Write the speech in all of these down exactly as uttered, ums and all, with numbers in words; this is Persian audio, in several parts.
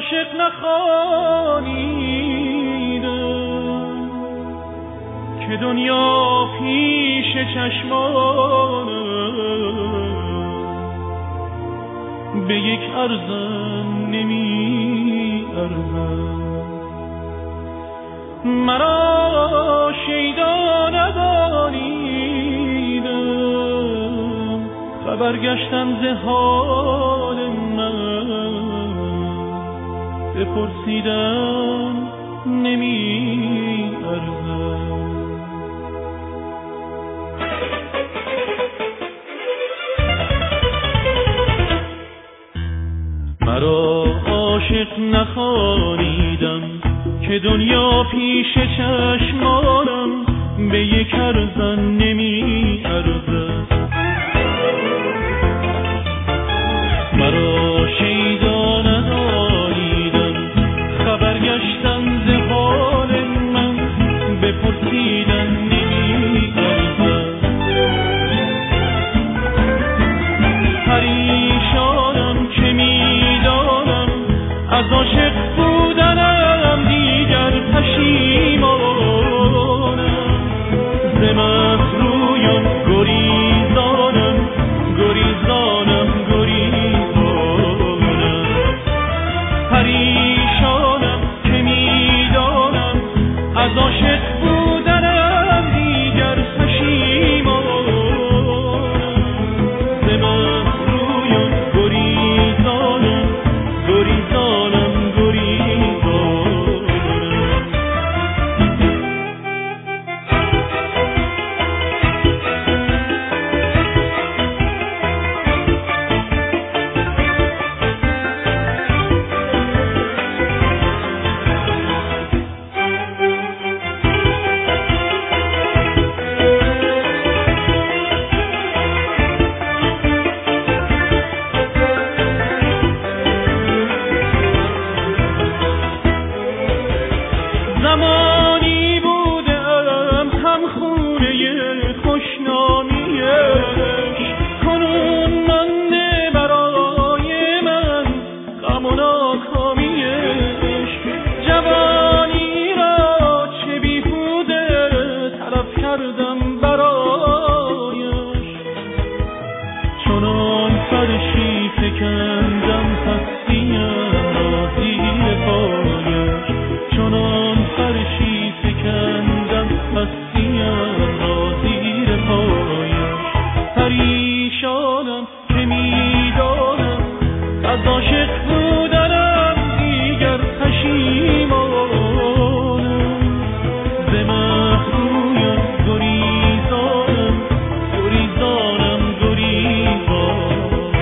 عاشق نخوانیدم که دنیا پیش چشمانم به یک ارزن نمی ارزم. مرا شیدا ندانیدم خبر گشتم ز حال من بپرسیدم نمی ارزم. مرا عاشق نخوانیدم که دنیا پیش چشمانم به یک ارزن نمی ارزد. مرا شیدا ندانیدم خبر گشتم ز حال من بپرسیدم نمی ارزد. پریشانم که میدانم از عاشق بودنم دیگر پشیمانم. ز مهرویم گریزانم گریزانم گریزانم. پریشانم که میدانم از عاشق بودنم دیگر پشیمانم. ز مهرویم گریزانم گریزانم زمانی بودم هم خونه خوشنامیش، کنون مانده برای من غم و ناکامیش. جوانی را چه بیهوده طلب کردم برایش، چنان فرشی فکندم پستیم را زیر پایش. چنان فرشی فکندم پستیم را زیر پایش. پریشانم که میدانم از عاشق بودنم دیگر پشیمانم. ز مهرویم گریزانم گریزانم گریزانم.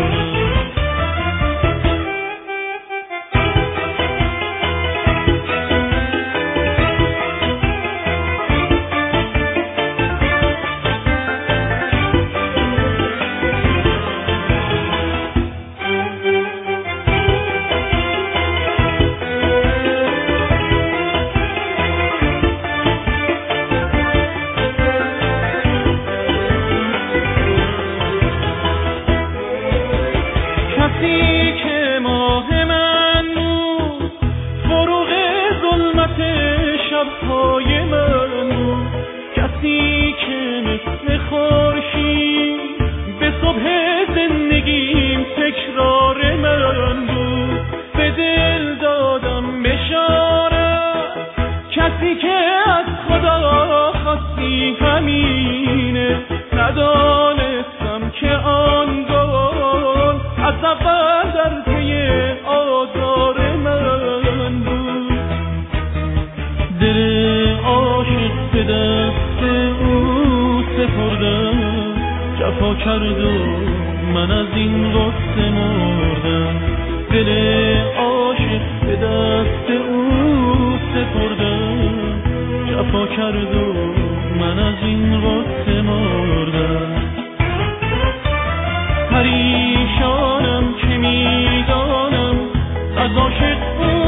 کسی که ماه من بود فروغ ظلمت شبهای من بود. کسی که مثل خورشید به صبح زندگیم تکرار من بود. به دل دادم بشارت کسی که از خدا خواستی همینه. ندانستم که آن گل از اول در پی آزار من بود. دل عاشق به دست او سپردم، جفا کرد و من از این غصه مردم. دل عاشق به دست او سپردم، جفا کرد و من از این غصه مردم. پریشانم که میدانم از عاشق